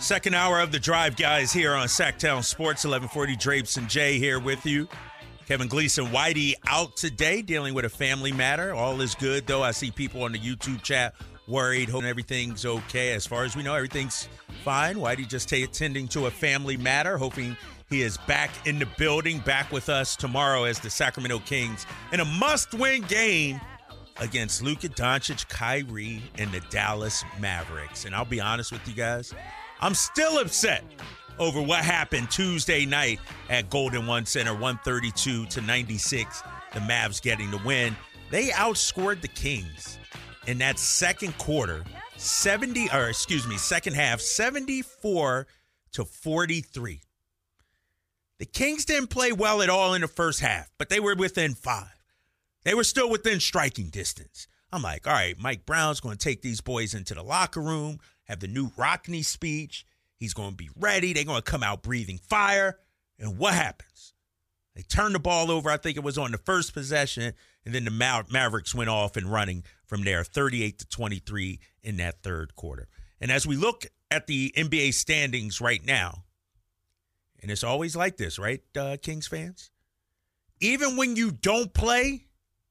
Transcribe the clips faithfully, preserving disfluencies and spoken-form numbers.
Second hour of the drive, guys, here on Sacktown Sports, eleven forty. Drapes and Jay here with you. Kevin Gleason, Whitey out today, dealing with a family matter. All is good, though. I see people on the YouTube chat worried, hoping everything's okay. As far as we know, everything's fine. Whitey just t- attending to a family matter, hoping he is back in the building, back with us tomorrow as the Sacramento Kings in a must-win game against Luka Doncic, Kyrie, and the Dallas Mavericks. And I'll be honest with you guys, I'm still upset over what happened Tuesday night at Golden One Center, one thirty-two to ninety-six. The Mavs getting the win. They outscored the Kings in that second quarter, seventy, or excuse me, second half, seventy-four to forty-three. The Kings didn't play well at all in the first half, but they were within five. They were still within striking distance. I'm like, all right, Mike Brown's going to take these boys into the locker room, have the new Rockne speech. He's going to be ready. They're going to come out breathing fire. And what happens? They turn the ball over. I think it was on the first possession. And then the Ma- Mavericks went off and running from there, thirty-eight to twenty-three in that third quarter. And as we look at the N B A standings right now, and it's always like this, right, uh, Kings fans? Even when you don't play,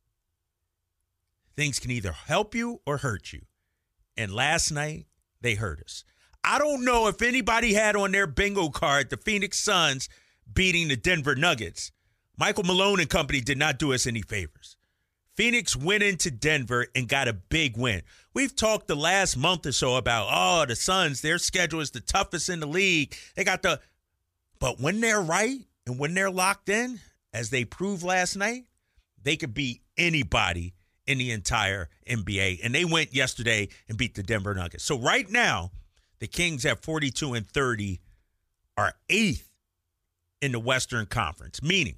things can either help you or hurt you. And last night, they hurt us. I don't know if anybody had on their bingo card the Phoenix Suns beating the Denver Nuggets. Michael Malone and company did not do us any favors. Phoenix went into Denver and got a big win. We've talked the last month or so about, oh, the Suns, their schedule is the toughest in the league. They got the – but when they're right and when they're locked in, as they proved last night, they could beat anybody in the entire N B A. And they went yesterday and beat the Denver Nuggets. So right now, the Kings at forty-two and thirty are eighth in the Western Conference, meaning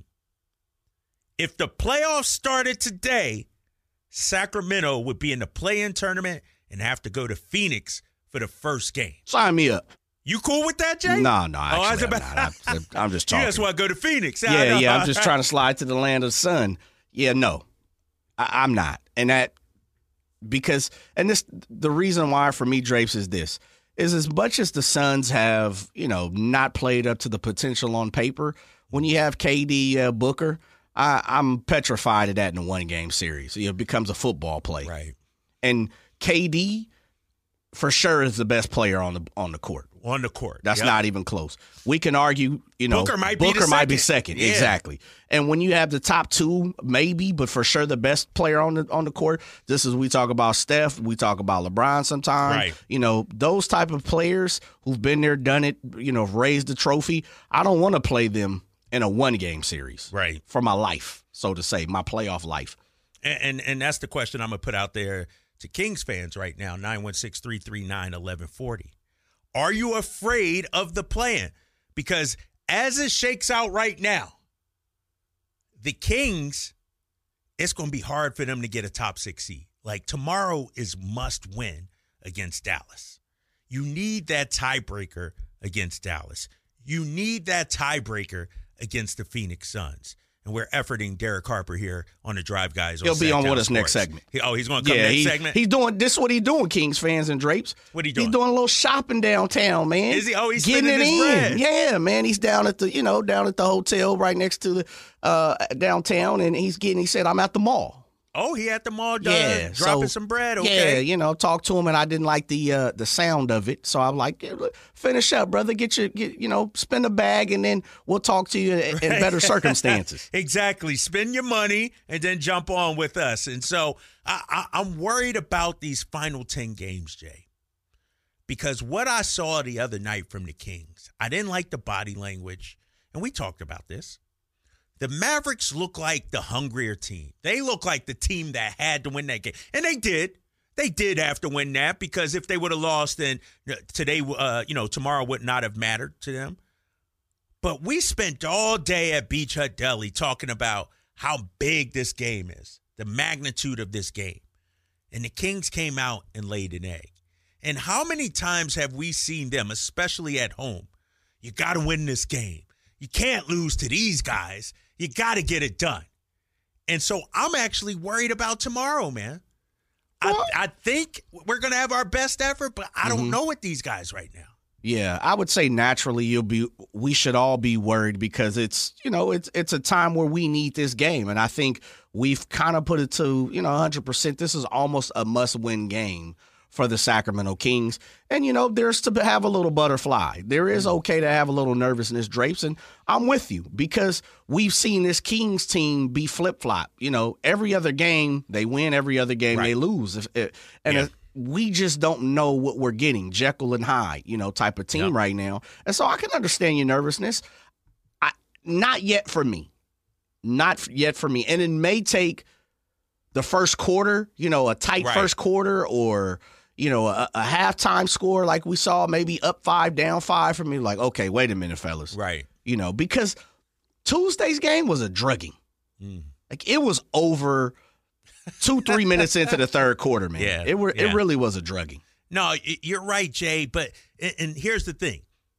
if the playoffs started today, Sacramento would be in the play-in tournament and have to go to Phoenix for the first game. Sign me up. You cool with that, Jay? No, no, actually, oh, I was I'm, about- not. I'm, I'm just talking. You just want to go to Phoenix. Yeah, yeah, I'm just trying to slide to the land of the sun. Yeah, no, I, I'm not. And that, because, and this, the reason why for me, Drapes, is this. Is as much as the Suns have, you know, not played up to the potential on paper, when you have K D uh, Booker, I, I'm petrified of that in a one-game series. It becomes a football play. Right. And K D, for sure, is the best player on the on the court. On the court. That's yep. not even close. We can argue, you know, Booker might be Booker the might be second. second. Yeah. Exactly. And when you have the top two, maybe, but for sure the best player on the on the court, this is we talk about Steph, we talk about LeBron sometimes. Right. You know, those type of players who've been there, done it, you know, raised the trophy. I don't want to play them in a one-game series. Right. For my life, so to say, my playoff life. And, and and that's the question I'm going to put out there to Kings fans right now, nine one six, three three nine, one one four zero. Are you afraid of the plan? Because as it shakes out right now, the Kings, it's going to be hard for them to get a top six seed. Like tomorrow is must win against Dallas. You need that tiebreaker against Dallas. You need that tiebreaker against the Phoenix Suns. And we're efforting Derek Harper here on the Drive Guys. He'll be on with us Sports. next segment. He, oh, he's going to come yeah, next he, segment? He's doing this is what he's doing, Kings fans and Drapes. What he doing? He's doing a little shopping downtown, man. Is he? Oh, he's getting it his in. bread. Yeah, man. He's down at the, you know, down at the hotel right next to the uh, downtown, and he's getting. He said, "I'm at the mall." Oh, he at the mall, done, yeah, dropping so, some bread. Okay, yeah, you know, talk to him, and I didn't like the uh, the sound of it, so I'm like, yeah, look, finish up, brother. Get your, get, you know, spend a bag, and then we'll talk to you in, in better circumstances. Exactly. Spend your money and then jump on with us. And so I, I, I'm worried about these final ten games, Jay, because what I saw the other night from the Kings, I didn't like the body language, and we talked about this. The Mavericks look like the hungrier team. They look like the team that had to win that game. And they did. They did have to win that because if they would have lost, then today, uh, you know, tomorrow would not have mattered to them. But we spent all day at Beach Hut Deli talking about how big this game is, the magnitude of this game. And the Kings came out and laid an egg. And how many times have we seen them, especially at home? You got to win this game. You can't lose to these guys. You got to get it done. And so I'm actually worried about tomorrow, man. I, I think we're going to have our best effort, but I don't mm-hmm. know with these guys right now. Yeah, I would say naturally you'll be. We should all be worried because it's you know it's it's a time where we need this game, and I think we've kind of put it to you know one hundred percent. This is almost a must-win game for the Sacramento Kings, and you know there's to have a little butterfly. There is okay to have a little nervousness, Drapes, and I'm with you because we've seen this Kings team be flip-flop. You know, every other game they win, every other game right. they lose, if, if, and. Yeah. If, we just don't know what we're getting, Jekyll and Hyde, you know, type of team yep. right now. And so I can understand your nervousness. I, not yet for me. Not yet for me. And it may take the first quarter, you know, a tight right. first quarter or, you know, a, a halftime score like we saw, maybe up five, down five for me. Like, okay, wait a minute, fellas. Right. You know, because Tuesday's game was a drugging. Mm. Like, it was over – Two, three minutes into the third quarter, man. Yeah, it were yeah. it really was a drugging. No, you're right, Jay. But and here's the thing: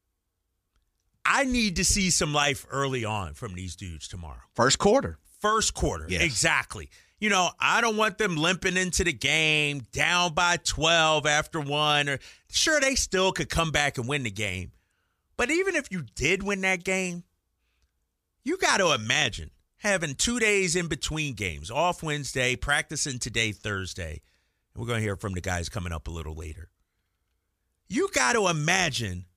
I need to see some life early on from these dudes tomorrow. First quarter, first quarter, yes. exactly. You know, I don't want them limping into the game down by twelve after one. Or sure, they still could come back and win the game, but even if you did win that game, you got to imagine having two days in between games, off Wednesday, practicing today, Thursday. And we're going to hear from the guys coming up a little later. You got to imagine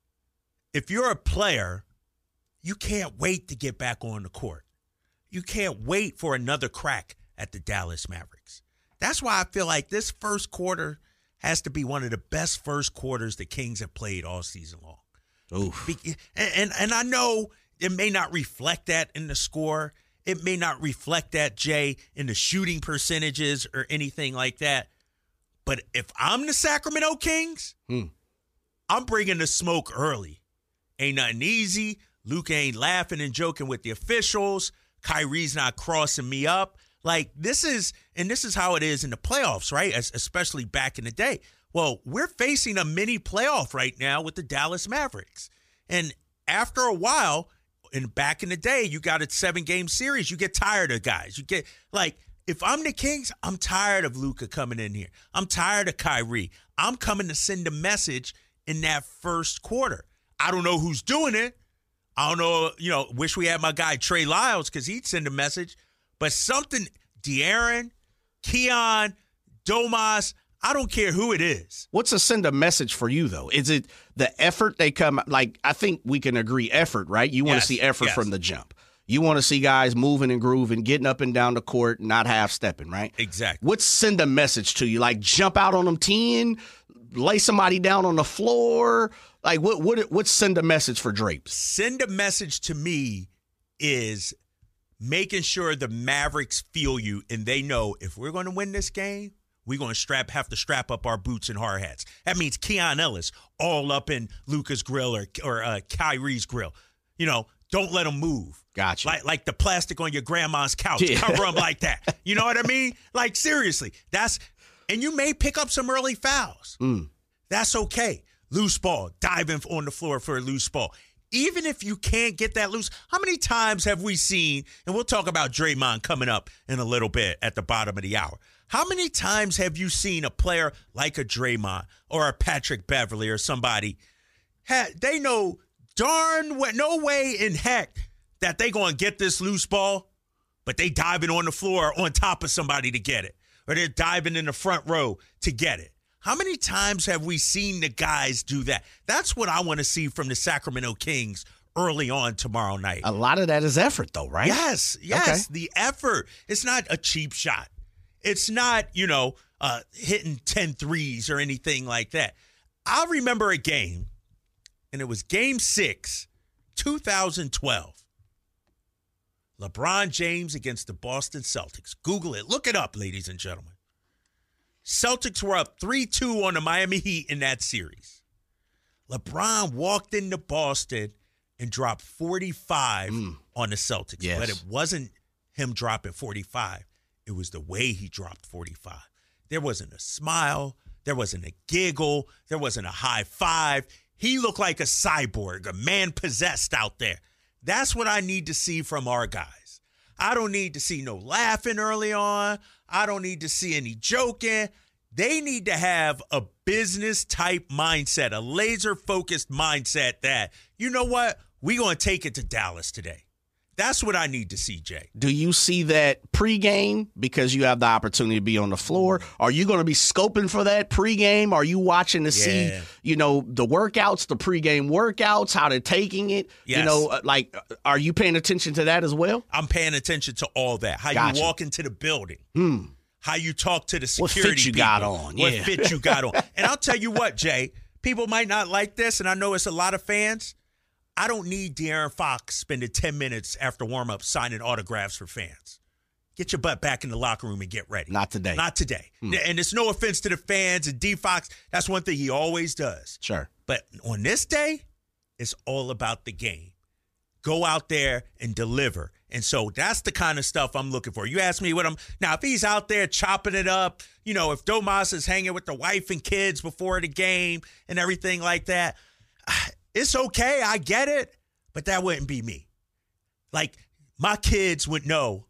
if you're a player, you can't wait to get back on the court. You can't wait for another crack at the Dallas Mavericks. That's why I feel like this first quarter has to be one of the best first quarters the Kings have played all season long. Oof. And, and, and I know it may not reflect that in the score. It may not reflect that, Jay, in the shooting percentages or anything like that. But if I'm the Sacramento Kings, hmm. I'm bringing the smoke early. Ain't nothing easy. Luka ain't laughing and joking with the officials. Kyrie's not crossing me up. Like, this is, and this is how it is in the playoffs, right? As, especially back in the day. Well, we're facing a mini playoff right now with the Dallas Mavericks. And after a while, and back in the day, you got a seven-game series. You get tired of guys. You get, like, if I'm the Kings, I'm tired of Luka coming in here. I'm tired of Kyrie. I'm coming to send a message in that first quarter. I don't know who's doing it. I don't know, you know, wish we had my guy Trey Lyles because he'd send a message. But something, De'Aaron, Keon, Domas, I don't care who it is. What's a send a message for you, though? Is it the effort they come – like, I think we can agree effort, right? You want to yes, see effort yes. from the jump. You want to see guys moving and grooving, getting up and down the court, not half-stepping, right? Exactly. What's send a message to you? Like, jump out on them ten, lay somebody down on the floor? Like, what what what's send a message for Drapes? Send a message to me is making sure the Mavericks feel you and they know if we're going to win this game, we're going to strap have to strap up our boots and hard hats. That means Keon Ellis all up in Luka's grill or or uh, Kyrie's grill. You know, don't let them move. Gotcha. Like like the plastic on your grandma's couch. Yeah. Cover them like that. You know what I mean? Like, seriously. That's and you may pick up some early fouls. Mm. That's okay. Loose ball. Diving on the floor for a loose ball. Even if you can't get that loose, how many times have we seen, and we'll talk about Draymond coming up in a little bit at the bottom of the hour. How many times have you seen a player like a Draymond or a Patrick Beverly or somebody, ha- they know darn well, no way in heck that they going to get this loose ball, but they diving on the floor on top of somebody to get it, or they're diving in the front row to get it. How many times have we seen the guys do that? That's what I want to see from the Sacramento Kings early on tomorrow night. A lot of that is effort, though, right? Yes, yes, okay. The effort. It's not a cheap shot. It's not, you know, uh, hitting ten threes or anything like that. I remember a game, and it was game six, two thousand twelve. LeBron James against the Boston Celtics. Google it. Look it up, ladies and gentlemen. Celtics were up three two on the Miami Heat in that series. LeBron walked into Boston and dropped forty-five mm. on the Celtics. Yes. But it wasn't him dropping forty-five. It was the way he dropped forty-five. There wasn't a smile. There wasn't a giggle. There wasn't a high five. He looked like a cyborg, a man possessed out there. That's what I need to see from our guys. I don't need to see no laughing early on. I don't need to see any joking. They need to have a business-type mindset, a laser-focused mindset that, you know what, we're going to take it to Dallas today. That's what I need to see, Jay. Do you see that pregame because you have the opportunity to be on the floor? Are you going to be scoping for that pregame? Are you watching to yeah. see, you know, the workouts, the pregame workouts, how they're taking it? Yes. You know, like, are you paying attention to that as well? I'm paying attention to all that. How gotcha. You walk into the building. Hmm. How you talk to the security What fit you people. got on. What yeah. fit you got on. And I'll tell you what, Jay, people might not like this, and I know it's a lot of fans. I don't need De'Aaron Fox spending ten minutes after warm-up signing autographs for fans. Get your butt back in the locker room and get ready. Not today. Not today. Hmm. And it's no offense to the fans and D. Fox. That's one thing he always does. Sure. But on this day, it's all about the game. Go out there and deliver. And so that's the kind of stuff I'm looking for. You ask me what I'm – now, if he's out there chopping it up, you know, if Domas is hanging with the wife and kids before the game and everything like that – it's okay. I get it. But that wouldn't be me. Like, my kids would know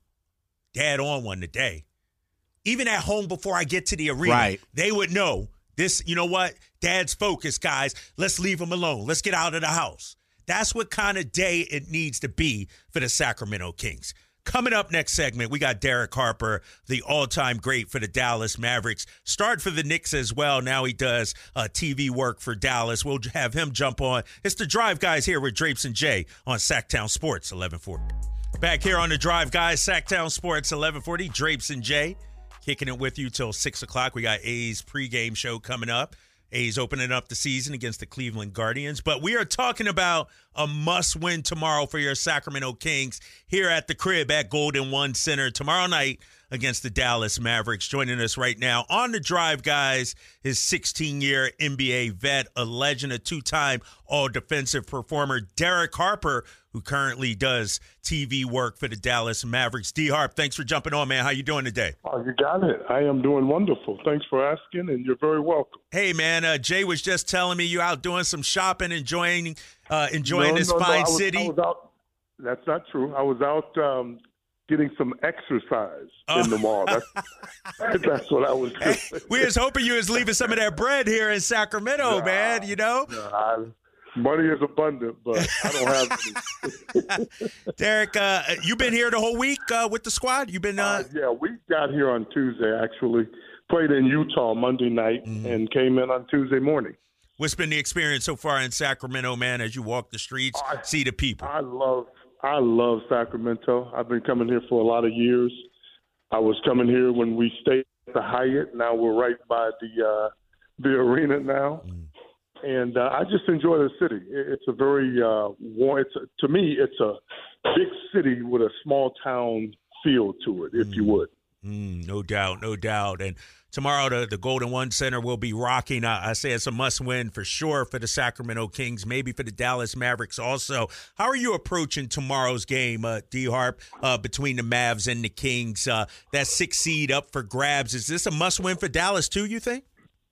Dad on one today. Even at home before I get to the arena, right. they would know this, you know what? Dad's focused, guys. Let's leave him alone. Let's get out of the house. That's what kind of day it needs to be for the Sacramento Kings. Coming up next segment, we got Derek Harper, the all-time great for the Dallas Mavericks. Starred for the Knicks as well. Now he does uh, T V work for Dallas. We'll have him jump on. It's the Drive Guys here with Drapes and Jay on Sacktown Sports eleven forty. Back here on the Drive Guys, Sacktown Sports eleven forty. Drapes and Jay kicking it with you till six o'clock. We got A's pregame show coming up. A's opening up the season against the Cleveland Guardians. But we are talking about a must-win tomorrow for your Sacramento Kings here at the crib at Golden One Center tomorrow night against the Dallas Mavericks. Joining us right now on the Drive, guys, is sixteen-year N B A vet, a legend, a two-time all-defensive performer, Derek Harper, who currently does T V work for the Dallas Mavericks. D-Harp, thanks for jumping on, man. How you doing today? Oh, you got it. I am doing wonderful. Thanks for asking, and you're very welcome. Hey, man, uh, Jay was just telling me you out doing some shopping, enjoying uh, enjoying no, this no, fine no. I was, city. I was out. That's not true. I was out um, getting some exercise oh. in the mall. That's, that's what I was doing. Hey, we was hoping you was leaving some of that bread here in Sacramento, nah, man, you know? Nah, I, money is abundant, but I don't have any. Derek, uh, you been here the whole week uh, with the squad? You been? Uh... Uh, yeah, we got here on Tuesday, actually. Played in Utah Monday night mm-hmm. and came in on Tuesday morning. What's been the experience so far in Sacramento, man, as you walk the streets, I, see the people? I love I love Sacramento. I've been coming here for a lot of years. I was coming here when we stayed at the Hyatt. Now we're right by the uh, the arena now. Mm. And uh, I just enjoy the city. It's a very uh, warm. It's a, to me, it's a big city with a small town feel to it, if mm. you would. Mm, no doubt, no doubt. And tomorrow, the, the Golden One Center will be rocking. I, I say it's a must-win for sure for the Sacramento Kings, maybe for the Dallas Mavericks also. How are you approaching tomorrow's game, uh, D-Harp, uh, between the Mavs and the Kings? Uh, that sixth seed up for grabs. Is this a must-win for Dallas too, you think?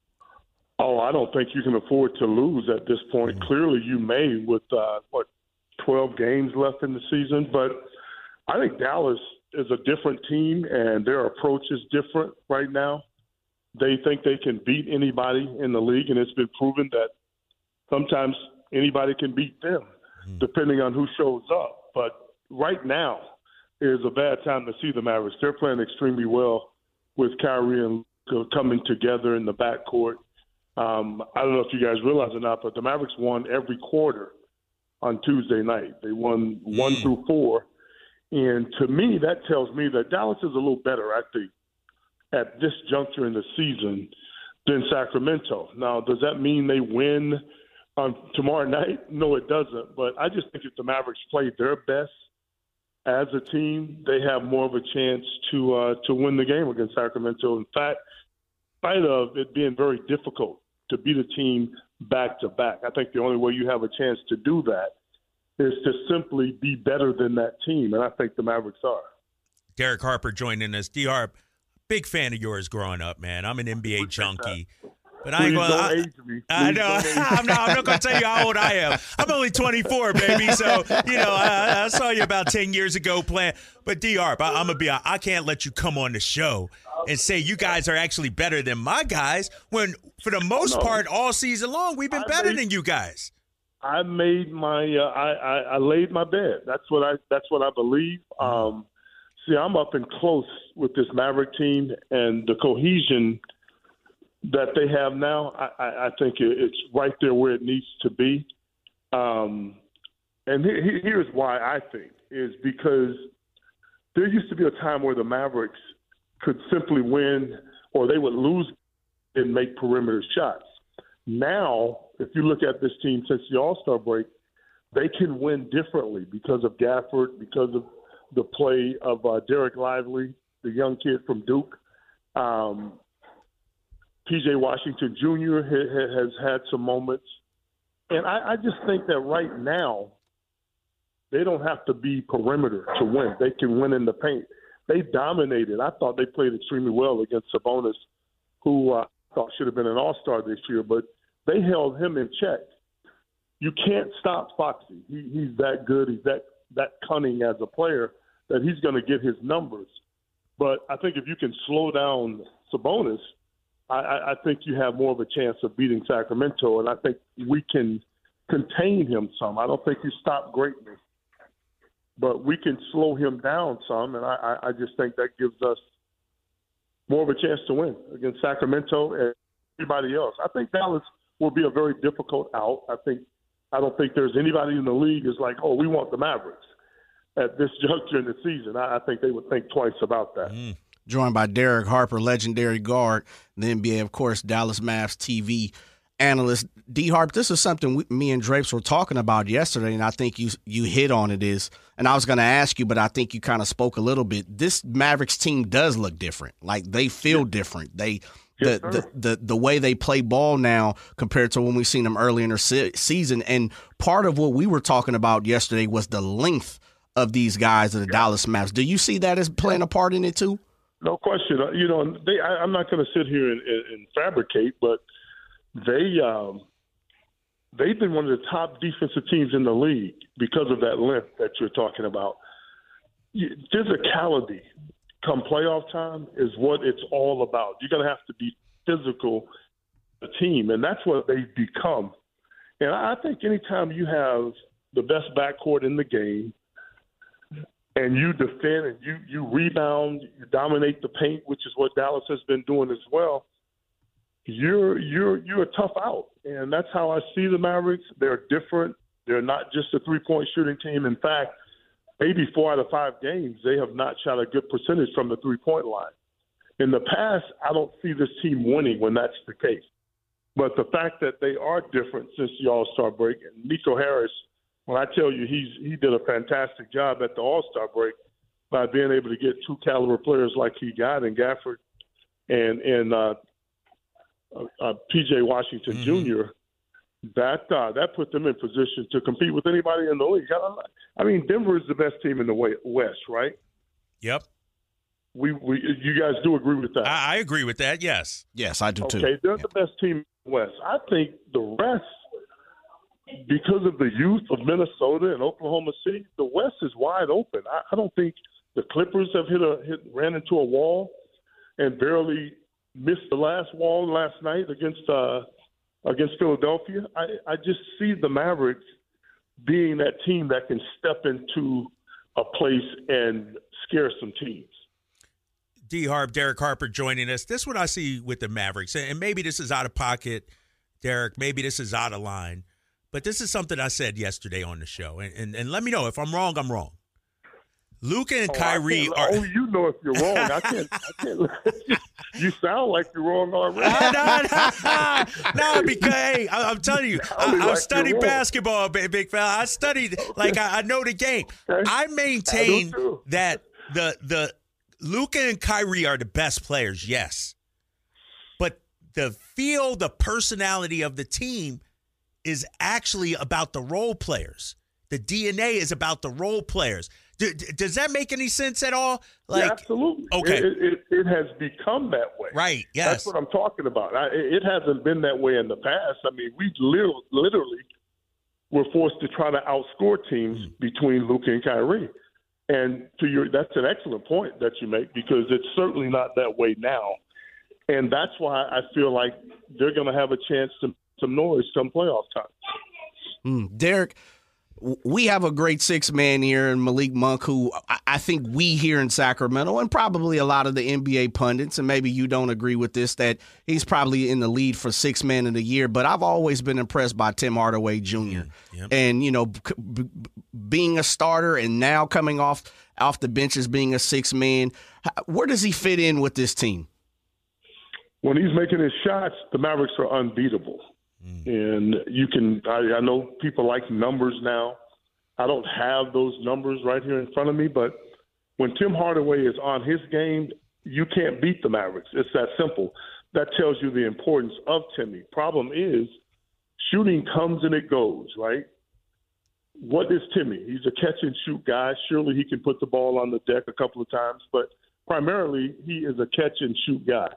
Oh, I don't think you can afford to lose at this point. Mm-hmm. Clearly you may with, uh, what, twelve games left in the season. But I think Dallas is a different team, and their approach is different right now. They think they can beat anybody in the league, and it's been proven that sometimes anybody can beat them, mm-hmm. depending on who shows up. But right now is a bad time to see the Mavericks. They're playing extremely well with Kyrie and Luka coming together in the backcourt. Um, I don't know if you guys realize or not, but the Mavericks won every quarter on Tuesday night. They won mm. one through four. And to me, that tells me that Dallas is a little better, I think, at this juncture in the season than Sacramento. Now, does that mean they win on tomorrow night? No, it doesn't. But I just think if the Mavericks play their best as a team, they have more of a chance to uh, to win the game against Sacramento. In fact, in spite of it being very difficult to beat a team back-to-back, I think the only way you have a chance to do that is to simply be better than that team, and I think the Mavericks are. Derek Harper joining us. D-Harp, big fan of yours growing up, man. I'm an N B A junkie. But I ain't Please gonna. don't I, age me. I Please know. don't age me. I'm not. I'm not gonna tell you how old I am. I'm only twenty-four, baby. So you know, I, I saw you about ten years ago playing. But D Harp, I, I'm gonna be. I can't let you come on the show and say you guys are actually better than my guys when, for the most Oh, no. part, all season long we've been I better made- than you guys. I made my uh, I, I I laid my bed. That's what I that's what I believe. Um, see, I'm up and close with this Maverick team and the cohesion that they have now. I, I, I think it, it's right there where it needs to be. Um, and he, he, here's why I think is because there used to be a time where the Mavericks could simply win or they would lose and make perimeter shots. Now, if you look at this team since the All-Star break, they can win differently because of Gafford, because of the play of uh, Derek Lively, the young kid from Duke. Um, P J Washington Junior ha- has had some moments. And I, I just think that right now, they don't have to be perimeter to win. They can win in the paint. They dominated. I thought they played extremely well against Sabonis, who uh, I thought should have been an all-star this year, but they held him in check. You can't stop Foxy. He, he's that good. He's that, that cunning as a player that he's going to get his numbers. But I think if you can slow down Sabonis, I, I think you have more of a chance of beating Sacramento, and I think we can contain him some. I don't think you stop greatness, but we can slow him down some, and I, I just think that gives us more of a chance to win against Sacramento and everybody else. I think Dallas will be a very difficult out. I think I don't think there's anybody in the league is like, oh, we want the Mavericks at this juncture in the season. I, I think they would think twice about that. Mm. Joined by Derek Harper, legendary guard, the N B A, of course, Dallas Mavs T V analyst. D Harp, this is something we, me and Drapes were talking about yesterday, and I think you you hit on it is, and I was going to ask you, but I think you kind of spoke a little bit. This Mavericks team does look different. Like, they feel different. They the, Yes, the the the way they play ball now compared to when we seen them early in their se- season. And part of what we were talking about yesterday was the length of these guys of the yeah. Dallas Mavs. Do you see that as playing a part in it too? No question. You know, they, I, I'm not going to sit here and, and, and fabricate, but they um, they've been one of the top defensive teams in the league because of that length that you're talking about. Physicality come playoff time is what it's all about. You're going to have to be physical, the team, and that's what they've become. And I think anytime you have the best backcourt in the game, and you defend and you, you rebound, you dominate the paint, which is what Dallas has been doing as well, you're you're you're a tough out. And that's how I see the Mavericks. They're different. They're not just a three-point shooting team. In fact, maybe four out of five games, they have not shot a good percentage from the three-point line. In the past, I don't see this team winning when that's the case. But the fact that they are different since the All-Star break, and Nico Harris, when I tell you he's he did a fantastic job at the All-Star break by being able to get two caliber players like he got in Gafford and and uh, uh, P J Washington mm-hmm. Junior, that uh, that put them in position to compete with anybody in the league. I mean, Denver is the best team in the West, right? Yep. We we you guys do agree with that? I, I agree with that. Yes. Yes, I do okay, too. Okay, they're yeah. the best team in the West. I think the rest. Because of the youth of Minnesota and Oklahoma City, the West is wide open. I, I don't think the Clippers have hit a hit, ran into a wall and barely missed the last wall last night against uh, against Philadelphia. I, I just see the Mavericks being that team that can step into a place and scare some teams. D Harp, Derek Harper joining us. This is what I see with the Mavericks, and maybe this is out of pocket, Derek. Maybe this is out of line. But this is something I said yesterday on the show, and, and, and let me know if I'm wrong. I'm wrong. Luka and oh, Kyrie are. Oh, you know if you're wrong. I can't. I can't. You sound like you're wrong already. no, no, no, because hey, I, I'm telling you, I, I've like studied basketball, big, big fella. I studied okay. like I, I know the game. Okay. I maintain I that the the Luka and Kyrie are the best players. Yes, but the feel, the personality of the team is actually about the role players. The D N A is about the role players. Do, does that make any sense at all? Like, yeah, absolutely. Okay. It, it, it has become that way. Right, yes. That's what I'm talking about. I, it hasn't been that way in the past. I mean, we literally, literally were forced to try to outscore teams mm. between Luka and Kyrie. And to your, that's an excellent point that you make, because it's certainly not that way now. And that's why I feel like they're going to have a chance to some noise come playoff time. Mm, Derek, we have a great six-man here in Malik Monk, who I think we here in Sacramento, and probably a lot of the N B A pundits, and maybe you don't agree with this, that he's probably in the lead for six man of the year. But I've always been impressed by Tim Hardaway Junior Yep. And, you know, b- b- being a starter and now coming off, off the bench as being a six-man, where does he fit in with this team? When he's making his shots, the Mavericks are unbeatable. Mm. And you can I, I know people like numbers now. I don't have those numbers right here in front of me, but when Tim Hardaway is on his game, you can't beat the Mavericks. It's that simple. That tells you the importance of Timmy. Problem is, shooting comes and it goes, right? What is Timmy? He's a catch-and-shoot guy. Surely he can put the ball on the deck a couple of times, but primarily he is a catch-and-shoot guy.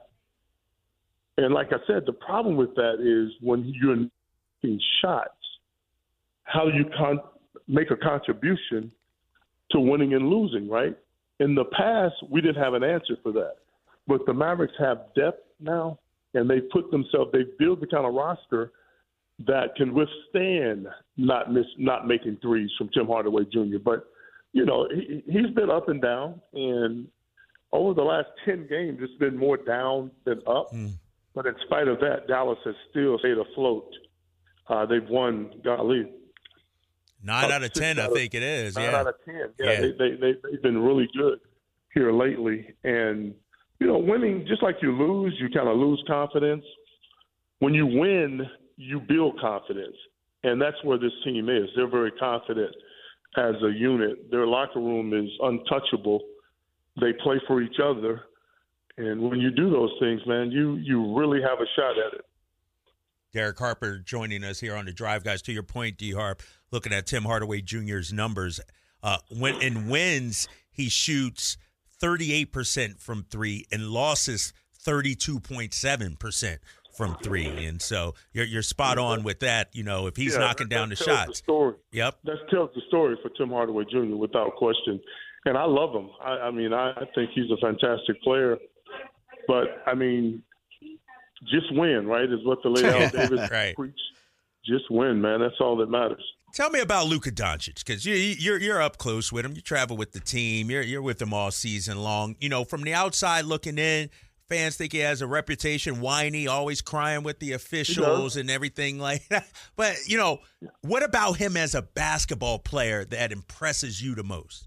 And like I said, the problem with that is when you're making shots, how do you con- make a contribution to winning and losing, right? In the past, we didn't have an answer for that. But the Mavericks have depth now, and they put themselves, they build the kind of roster that can withstand not miss, not making threes from Tim Hardaway Junior But, you know, he, he's been up and down, and over the last ten games, it's been more down than up. Mm. But in spite of that, Dallas has still stayed afloat. Uh, they've won, golly. Nine out of ten, I think it is. Nine yeah. out of ten. Yeah, yeah. They, they, they, they've been really good here lately. And, you know, winning, just like you lose, you kind of lose confidence. When you win, you build confidence. And that's where this team is. They're very confident as a unit. Their locker room is untouchable. They play for each other. And when you do those things, man, you you really have a shot at it. Derek Harper joining us here on the Drive, guys. To your point, D. Harp, looking at Tim Hardaway Junior's numbers, uh, when in wins he shoots thirty-eight percent from three, and losses thirty-two point seven percent from three. And so you're you're spot on with that. You know, if he's yeah, knocking that, down that the tells shots, the story. Yep, that tells the story for Tim Hardaway Junior without question. And I love him. I, I mean, I, I think he's a fantastic player. But, I mean, just win, right, is what the late Al Davis right. preach. Just win, man. That's all that matters. Tell me about Luka Doncic, because you, you're you're up close with him. You travel with the team. You're you're with him all season long. You know, from the outside looking in, fans think he has a reputation, whiny, always crying with the officials and everything like that. But, you know, what about him as a basketball player that impresses you the most?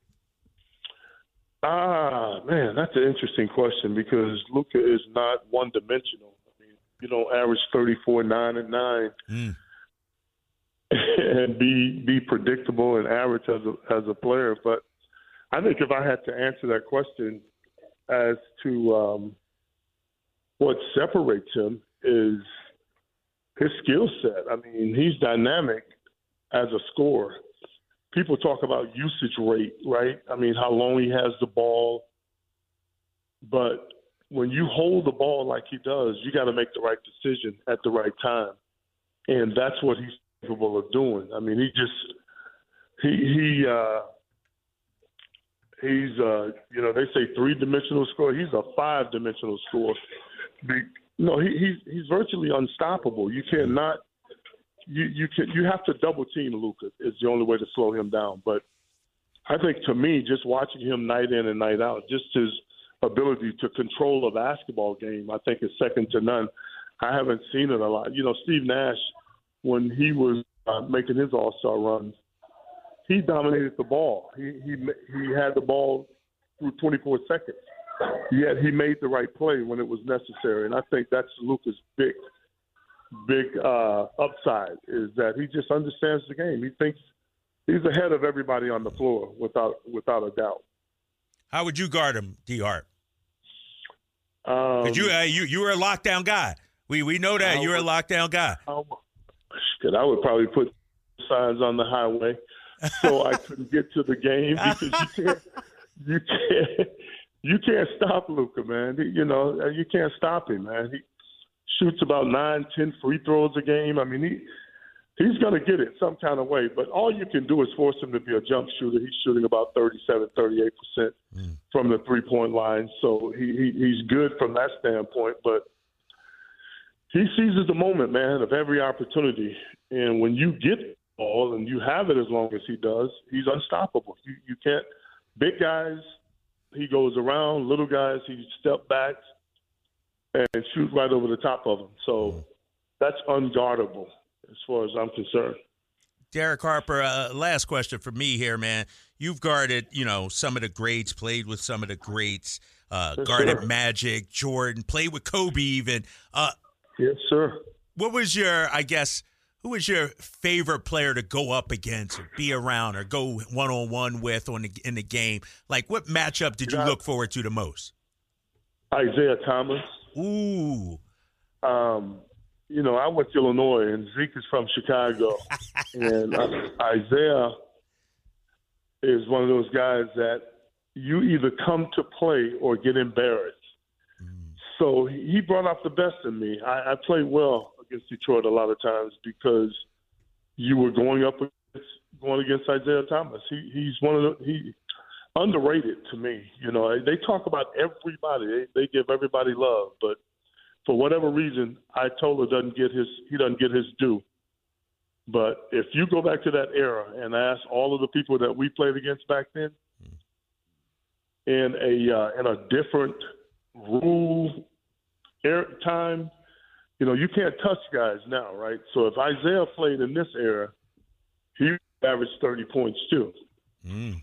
Ah, man, that's an interesting question, because Luka is not one-dimensional. I mean, you don't average thirty-four, nine, and nine mm. and be be predictable and average as a, as a player. But I think if I had to answer that question as to um, what separates him is his skill set. I mean, he's dynamic as a scorer. People talk about usage rate, right? I mean, how long he has the ball. But when you hold the ball like he does, you got to make the right decision at the right time. And that's what he's capable of doing. I mean, he just he he uh, he's uh, you know, they say three-dimensional scorer. He's a five-dimensional scorer. Be, no, he, he's he's virtually unstoppable. You cannot. You you can you have to double team Luka is the only way to slow him down. But I think, to me, just watching him night in and night out, just his ability to control a basketball game, I think is second to none. I haven't seen it a lot. You know, Steve Nash, when he was uh, making his All-Star runs, he dominated the ball. He he he had the ball through twenty-four seconds. Yet he made the right play when it was necessary, and I think that's Luka's big. big uh, upside is that he just understands the game. He thinks he's ahead of everybody on the floor without without a doubt. How would you guard him, D. Hart? Um, you uh, you you were a lockdown guy. We we know that I you're would, a lockdown guy. I, I would probably put signs on the highway. so I couldn't get to the game because you can't, you can't, you can't stop Luka, man. He, you know, you can't stop him, man. He shoots about nine, ten free throws a game. I mean, he he's going to get it some kind of way. But all you can do is force him to be a jump shooter. He's shooting about thirty-seven, thirty-eight percent mm. from the three-point line. So he, he he's good from that standpoint. But he seizes the moment, man, of every opportunity. And when you get the ball and you have it as long as he does, he's unstoppable. You, you can't – big guys, he goes around. Little guys, he step back and shoot right over the top of them. So that's unguardable as far as I'm concerned. Derek Harper, uh, last question for me here, man. You've guarded, you know, some of the greats, played with some of the greats, uh, yes, guarded sir. Magic, Jordan, played with Kobe even. Uh, yes, sir. What was your, I guess, who was your favorite player to go up against or be around or go one-on-one with on the, in the game? Like, what matchup did you look forward to the most? Isaiah Thomas. Ooh. Um, you know, I went to Illinois, and Zeke is from Chicago. and uh, Isaiah is one of those guys that you either come to play or get embarrassed. Mm. So he brought out the best in me. I, I played well against Detroit a lot of times because you were going up against, going against Isaiah Thomas. He, he's one of the he underrated to me. You know, they talk about everybody. They, they give everybody love, but for whatever reason, Itola doesn't get his he doesn't get his due. But if you go back to that era and ask all of the people that we played against back then, in a uh, in a different rule era, time, you know, you can't touch guys now, right? So if Isaiah played in this era, he averaged thirty points too. Mm.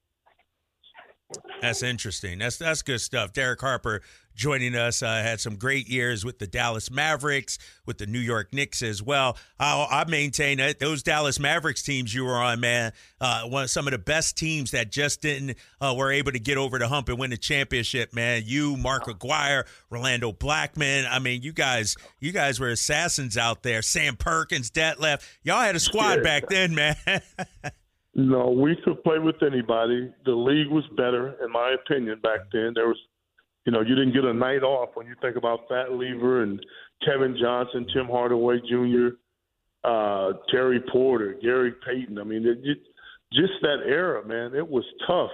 That's interesting. That's that's good stuff. Derek Harper joining us. Uh, had some great years with the Dallas Mavericks, with the New York Knicks as well. I, I maintain that those Dallas Mavericks teams you were on, man, uh, one of some of the best teams that just didn't uh, were able to get over the hump and win the championship, man. You, Mark Aguirre, Rolando Blackman. I mean, you guys, you guys were assassins out there. Sam Perkins, Detlef. Y'all had a squad yeah. back then, man. No, we could play with anybody. The league was better, in my opinion, back then. There was, you know, you didn't get a night off when you think about Fat Lever and Kevin Johnson, Tim Hardaway Junior, uh, Terry Porter, Gary Payton. I mean, it, it, just that era, man, it was tough.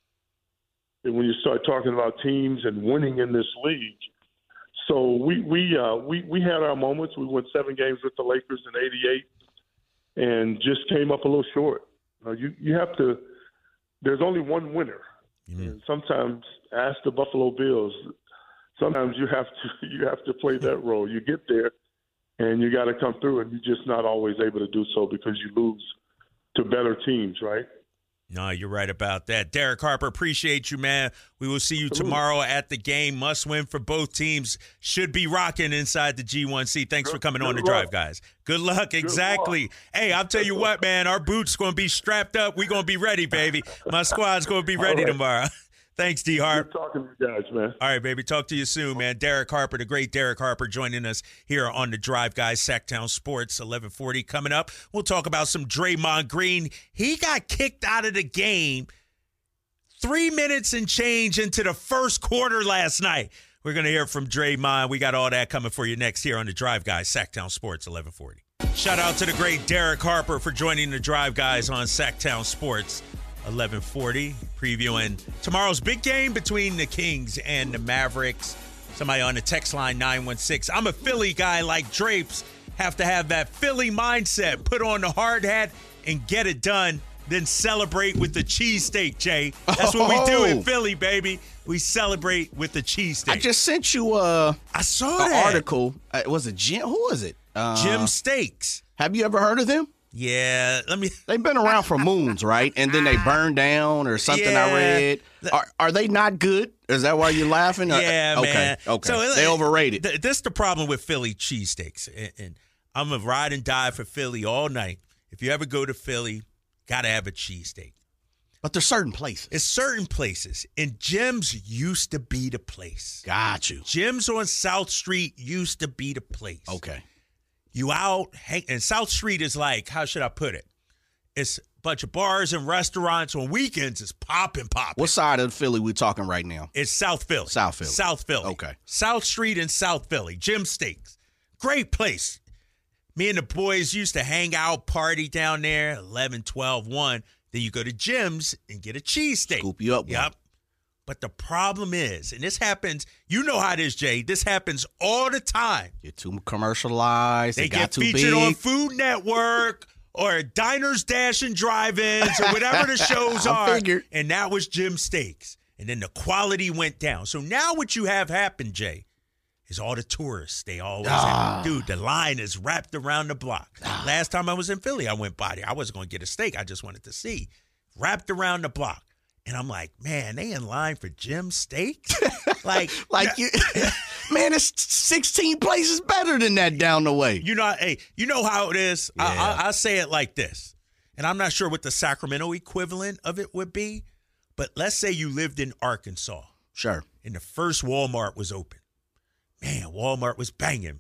And when you start talking about teams and winning in this league. So we we uh, we we had our moments. We won seven games with the Lakers in eighty-eight and just came up a little short. Uh, you you have to. There's only one winner, mm-hmm. and sometimes ask the Buffalo Bills. Sometimes you have to you have to play that role. You get there, and you got to come through, and you're just not always able to do so because you lose to better teams, right? No, you're right about that. Derek Harper, appreciate you, man. We will see you Absolutely. tomorrow at the game. Must win for both teams. Should be rocking inside the G one C. Thanks good, for coming on the luck. drive, guys. Good luck. Good exactly. Luck. Hey, I'll tell you what, man. Our boots going to be strapped up. We're going to be ready, baby. My squad's going to be ready right. tomorrow. Thanks, D. Harp. Good talking to you guys, man. All right, baby. Talk to you soon, man. Derek Harper, the great Derek Harper, joining us here on the Drive, guys. Sacktown Sports, eleven forty coming up. We'll talk about some Draymond Green. He got kicked out of the game three minutes and change into the first quarter last night. We're going to hear from Draymond. We got all that coming for you next here on the Drive, guys. Sacktown Sports, eleven forty. Shout out to the great Derek Harper for joining the Drive, guys, on Sacktown Sports. eleven forty, previewing tomorrow's big game between the Kings and the Mavericks. Somebody on the text line, nine one six. I'm a Philly guy like Drapes. Have to have that Philly mindset. Put on the hard hat and get it done. Then celebrate with the cheesesteak, Jay. That's what we do in Philly, baby. We celebrate with the cheesesteak. I just sent you a, I saw an that. article. Uh, was it Jim? Who was it? Uh, Jim Steaks. Have you ever heard of them? Yeah, let me. They've been around for moons, right? And then they burned down or something. Yeah. I read. Are are they not good? Is that why you're laughing? Yeah, okay. man. Okay. So they overrated. Th- this is the problem with Philly cheesesteaks, and, and I'm a ride and die for Philly all night. If you ever go to Philly, gotta have a cheesesteak. But there's certain places. It's certain places, and Jim's used to be the place. Got you. Jim's on South Street used to be the place. Okay. You out, hang, and South Street is like, how should I put it? It's a bunch of bars and restaurants. On weekends, it's popping, popping. What side of Philly we talking right now? It's South Philly. South Philly. South Philly. Okay. South Street in South Philly. Jim Steaks. Great place. Me and the boys used to hang out, party down there, eleven, twelve, one. Then you go to Jim's and get a cheesesteak. Scoop you up. Yep. One. But the problem is, and this happens, you know how it is, Jay. This happens all the time. You're too commercialized. They, They, got get too featured big. on Food Network or Diners, Dash, and Drive-Ins or whatever the shows I are. figured. And that was Jim Steaks. And then the quality went down. So now what you have happen, Jay, is all the tourists. They always Ah. have, dude, the line is wrapped around the block. Ah. Last time I was in Philly, I went by there. I wasn't going to get a steak. I just wanted to see. Wrapped around the block. And I'm like, man, they in line for Jim Steaks? like, Like you, man, it's sixteen places better than that down the way. you know, hey, you know how it is? I, Yeah. I, I say it like this. And I'm not sure what the Sacramento equivalent of it would be. But let's say you lived in Arkansas. Sure. And the first Walmart was open. Man, Walmart was banging.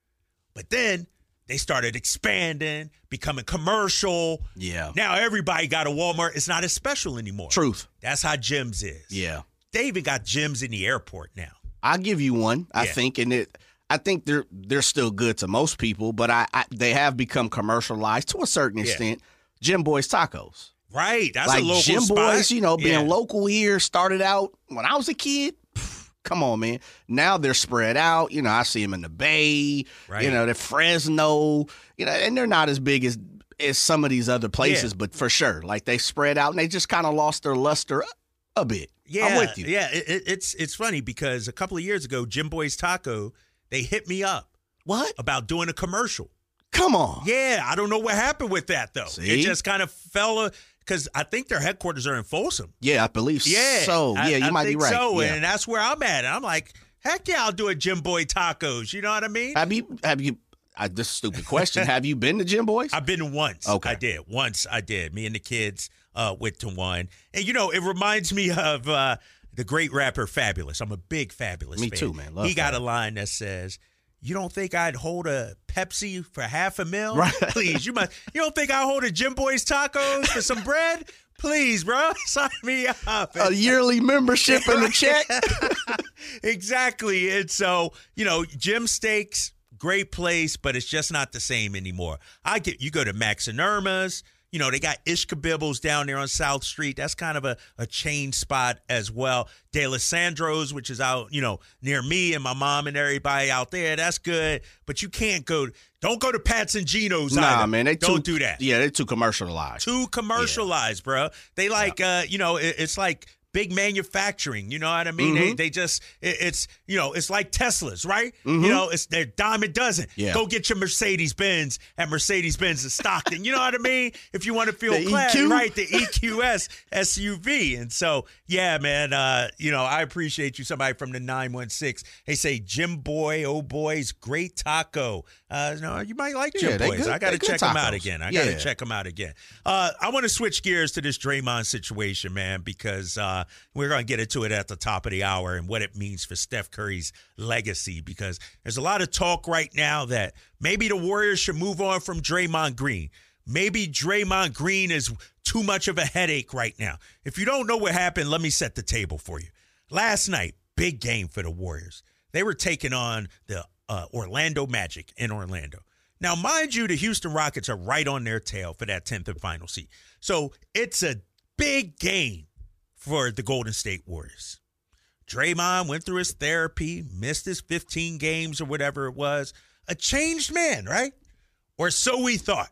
But then they started expanding, becoming commercial. Yeah. Now everybody got a Walmart. It's not as special anymore. Truth. That's how Jim's is. Yeah. They even got gyms in the airport now. I'll give you one. I Yeah. think, and it. I think they're they're still good to most people, but I, I they have become commercialized to a certain Yeah. extent. Jim Boy's Tacos. Right. That's like a local Jim spot. Boys, you know, being Yeah. local here, started out when I was a kid. Pff, come on, man. Now they're spread out. You know, I see them in the Bay. Right. You know, they're Fresno. You know, and they're not as big as as some of these other places, Yeah. but for sure, like they spread out and they just kind of lost their luster a, a bit. Yeah, I'm with you. Yeah, it, it- it's it's funny because a couple of years ago, Jim Boy's Taco, they hit me up What? about doing a commercial. Come on. Yeah, I don't know what happened with that though. See? It just kind of fell because I think their headquarters are in Folsom. Yeah, I believe Yeah, so. I- Yeah, you I might be think right. So, Yeah. and that's where I'm at. And I'm like, heck yeah, I'll do a Jim Boy Tacos. You know what I mean? Have you have you I, this is a stupid question. Have you been to Jim Boy's? I've been once. Okay. I did. Once I did. Me and the kids uh, went to one. And, you know, it reminds me of uh, the great rapper Fabulous. I'm a big Fabulous Me fan. too, man. Love he got Fab. a line that says, you don't think I'd hold a Pepsi for half a mil? Right. Please, you must. You don't think I'd hold a Jim Boy's Tacos for some bread? Please, bro, sign me up. A yearly membership and a check. Exactly. And so, you know, Jim Steaks, great place, but it's just not the same anymore. I get you go to Max and Irma's, you know, they got Ishkabibbles down there on South Street. That's kind of a, a chain spot as well. De La Sandro's, which is out, you know, near me and my mom and everybody out there. That's good. But you can't go, don't go to Pat's and Geno's Nah, either. man, they don't too, do that. Yeah, they're too commercialized. Too commercialized, bro. They like, uh, you know, it, it's like big manufacturing. You know what I mean? They Mm-hmm. they just it, it's you know it's like Teslas, right? You know, it's they're dime a dozen. Yeah. Go get your Mercedes Benz at Mercedes Benz in Stockton. You know what I mean? If you want to feel The classy, E Q? right? The E Q S S U V. And so, yeah, man. Uh, you know, I appreciate you. Somebody from the nine one six. They say Jim Boy, oh boys, great taco. Uh, no, you might like Jim Yeah, they Boys. good- I got to they good check them out tacos. again. I Yeah. got to check them out again. Uh, I want to switch gears to this Draymond situation, man, because uh, we're going to get into it at the top of the hour and what it means for Steph Curry's legacy, because there's a lot of talk right now that maybe the Warriors should move on from Draymond Green. Maybe Draymond Green is too much of a headache right now. If you don't know what happened, let me set the table for you. Last night, big game for the Warriors. They were taking on the uh, Orlando Magic in Orlando. Now, mind you, the Houston Rockets are right on their tail for that tenth and final seed. So it's a big game for the Golden State Warriors. Draymond went through his therapy, missed his fifteen games or whatever it was. A changed man, right? Or so we thought.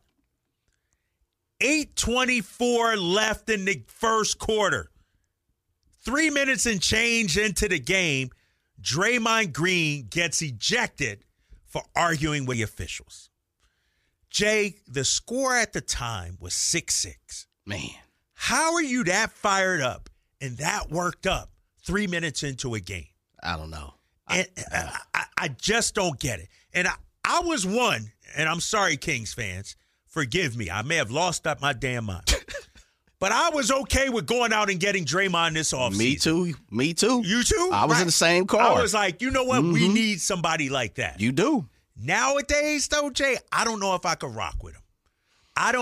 eight twenty-four left in the first quarter. Three minutes and change into the game, Draymond Green gets ejected for arguing with the officials. Jay, the score at the time was six six. Man. How are you that fired up and that worked up three minutes into a game? I don't know. And I, I, I just don't get it. And I, I was one, and I'm sorry, Kings fans, forgive me. I may have lost up my damn mind. But I was okay with going out and getting Draymond this offseason. Me too. Me too. You too? I was Right. in the same car. I was like, you know what? We Mhm. need somebody like that. You do. Nowadays, though, Jay, I don't know if I could rock with him. I don't.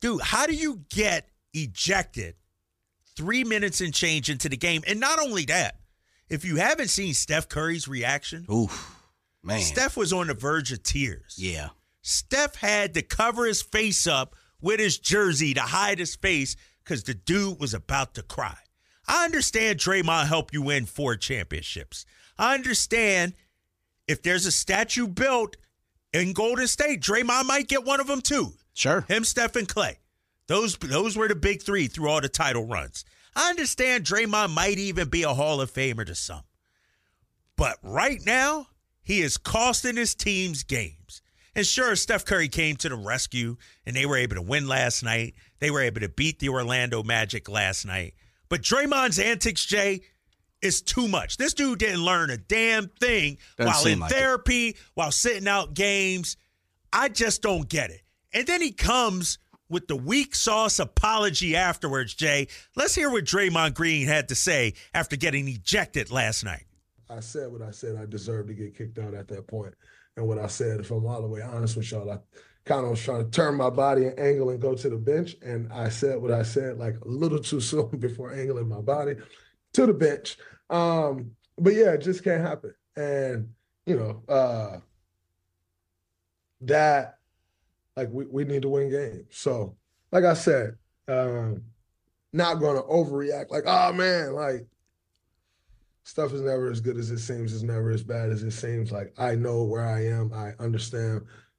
dude, how do you get ejected three minutes and change into the game? And not only that, if you haven't seen Steph Curry's reaction, oof, man, Steph was on the verge of tears. Yeah. Steph had to cover his face up with his jersey to hide his face because the dude was about to cry. I understand Draymond helped you win four championships. I understand if there's a statue built in Golden State, Draymond might get one of them too. Sure. Him, Steph, and Clay. Those, those were the big three through all the title runs. I understand Draymond might even be a Hall of Famer to some. But right now, he is costing his teams games. And sure, Steph Curry came to the rescue, and they were able to win last night. They were able to beat the Orlando Magic last night. But Draymond's antics, Jay, is too much. This dude didn't learn a damn thing Doesn't while in like therapy, it. while sitting out games. I just don't get it. And then he comes with the weak sauce apology afterwards, Jay. Let's hear what Draymond Green had to say after getting ejected last night. I said what I said. I deserved to get kicked out at that point. And what I said, if I'm all the way honest with y'all, I kind of was trying to turn my body and angle and go to the bench. And I said what I said, like a little too soon before angling my body to the bench. Um, but yeah, it just can't happen. And, you know, uh, that, like, we, we need to win games. So, like I said, um, not going to overreact like, oh, man, like, stuff is never as good as it seems. It's never as bad as it seems. Like, I know where I am. I understand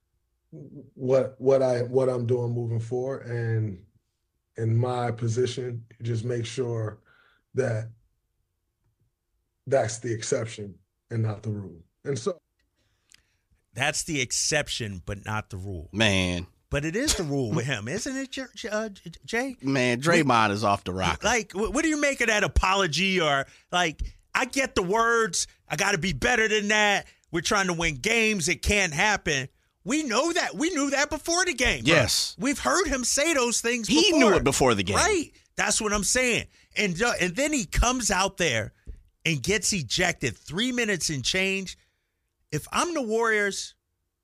what what I what I'm doing moving forward, and in my position, just make sure that that's the exception and not the rule. And so that's the exception, but not the rule, man. But it is the rule with him, isn't it, uh, Jay? Man, Draymond is off the rocker. Like, what do you make of that apology? Or like, I get the words. I got to be better than that. We're trying to win games. It can't happen. We know that. We knew that before the game. Yes. Bro. We've heard him say those things he before. He knew it before the game. Right. That's what I'm saying. And, uh, and then he comes out there and gets ejected three minutes and change. If I'm the Warriors,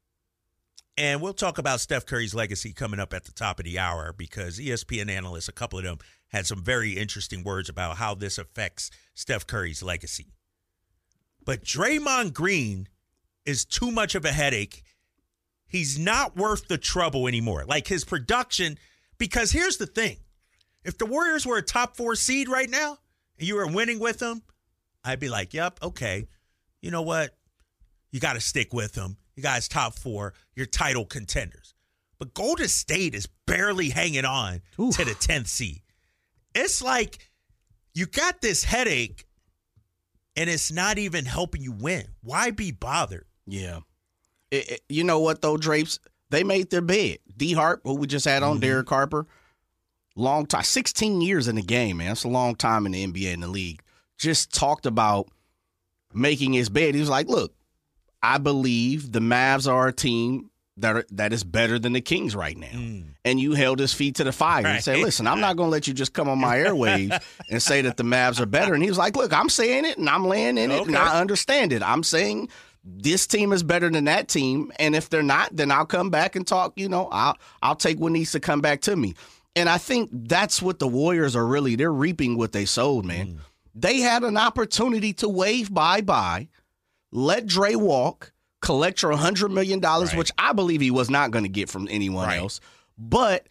and we'll talk about Steph Curry's legacy coming up at the top of the hour, because E S P N analysts, a couple of them, had some very interesting words about how this affects Steph Curry's legacy. But Draymond Green is too much of a headache. He's not worth the trouble anymore. Like, his production, because here's the thing. If the Warriors were a top four seed right now and you were winning with them, I'd be like, yep, okay. You know what? You got to stick with them. You guys top four. You're title contenders. But Golden State is barely hanging on Oof. to the tenth seed. It's like you got this headache and it's not even helping you win. Why be bothered? Yeah. It, it, you know what, though, Drapes? They made their bed. D. Harp, who we just had on, mm-hmm. Derek Harper, long time, sixteen years in the game, man. That's a long time in the N B A and the league. Just talked about making his bed. He was like, look, I believe the Mavs are a team that are, that is better than the Kings right now. Mm. And you held his feet to the fire right. and said, listen, I'm not going to let you just come on my airwaves and say that the Mavs are better. And he was like, look, I'm saying it and I'm laying in it okay. and I understand it. I'm saying this team is better than that team. And if they're not, then I'll come back and talk, you know, I'll, I'll take what needs to come back to me. And I think that's what the Warriors are really, they're reaping what they sowed, man. Mm. They had an opportunity to wave bye-bye, let Dre walk, collect your one hundred million dollars, right. which I believe he was not going to get from anyone right. else. But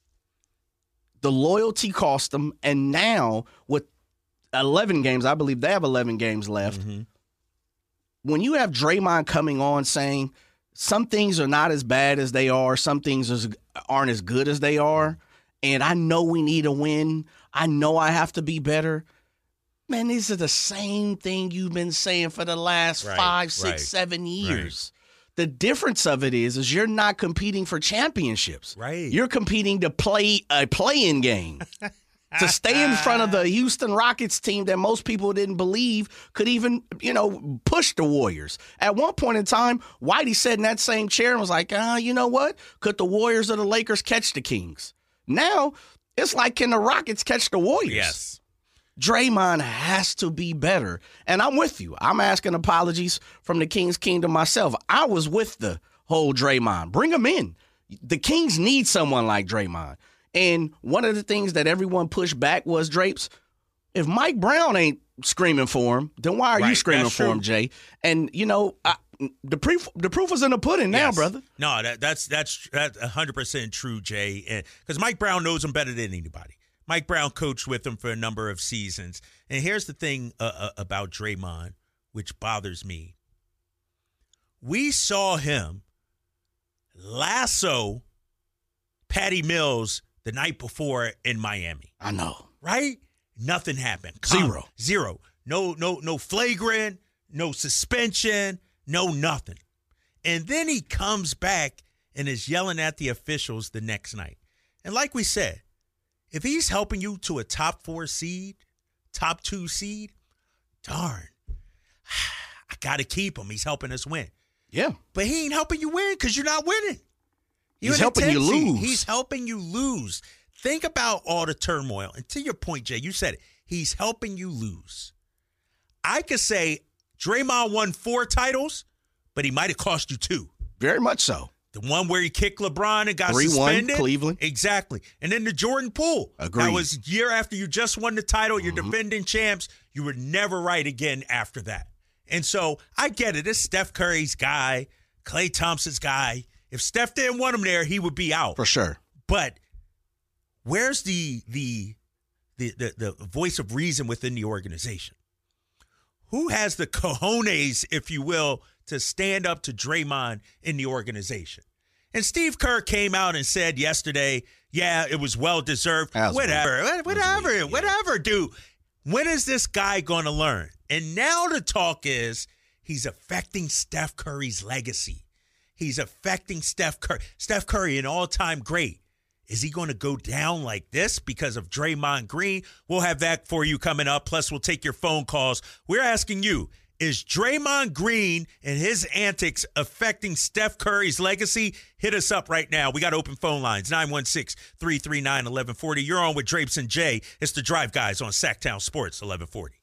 the loyalty cost them. And now with eleven games, I believe they have eleven games left. Mm-hmm. When you have Draymond coming on saying some things are not as bad as they are, some things aren't as good as they are, and I know we need a win, I know I have to be better. Man, these are the same thing you've been saying for the last right, five, six, right, seven years. Right. The difference of it is, is you're not competing for championships. Right. You're competing to play a play-in game. To stay in front of the Houston Rockets team that most people didn't believe could even, you know, push the Warriors. At one point in time, Whitey sat in that same chair and was like, ah, you know what? Could the Warriors or the Lakers catch the Kings? Now, it's like, can the Rockets catch the Warriors? Yes. Draymond has to be better. And I'm with you. I'm asking apologies from the Kings Kingdom myself. I was with the whole Draymond. Bring him in. The Kings need someone like Draymond. And one of the things that everyone pushed back was, Drapes, if Mike Brown ain't screaming for him, then why are right, you screaming for true. him, Jay? And, you know, I, the, proof, the proof is in the pudding yes. now, brother. No, that, that's that's that's one hundred percent true, Jay, because Mike Brown knows him better than anybody. Mike Brown coached with him for a number of seasons. And here's the thing uh, uh, about Draymond, which bothers me. We saw him lasso Patty Mills the night before in Miami. I know. Right? Nothing happened. Zero. Zero. No, no, no flagrant, no suspension, no nothing. And then he comes back and is yelling at the officials the next night. And like we said, if he's helping you to a top four seed, top two seed, darn, I got to keep him. He's helping us win. Yeah. But he ain't helping you win because you're not winning. You're He's helping you lose. He's helping you lose. Think about all the turmoil. And to your point, Jay, you said it. He's helping you lose. I could say Draymond won four titles, but he might have cost you two. Very much so. The one where he kicked LeBron and got three one, suspended. Cleveland. Exactly. And then the Jordan Poole. Agreed. That was year after you just won the title. Mm-hmm. You're defending champs. You were never right again after that. And so I get it. It's Steph Curry's guy, Klay Thompson's guy. If Steph didn't want him there, he would be out. For sure. But where's the the the the, the voice of reason within the organization? Who has the cojones, if you will, to stand up to Draymond in the organization? And Steve Kerr came out and said yesterday, yeah, it was well-deserved. Whatever, weak. whatever, weak, yeah. whatever, dude. When is this guy going to learn? And now the talk is he's affecting Steph Curry's legacy. He's affecting Steph Curry. Steph Curry, an all-time great. Is he going to go down like this because of Draymond Green? We'll have that for you coming up. Plus, we'll take your phone calls. We're asking you, is Draymond Green and his antics affecting Steph Curry's legacy? Hit us up right now. We got open phone lines, nine one six, three three nine, one one four zero. You're on with Drapes and Jay. It's the Drive Guys on Sacktown Sports eleven forty.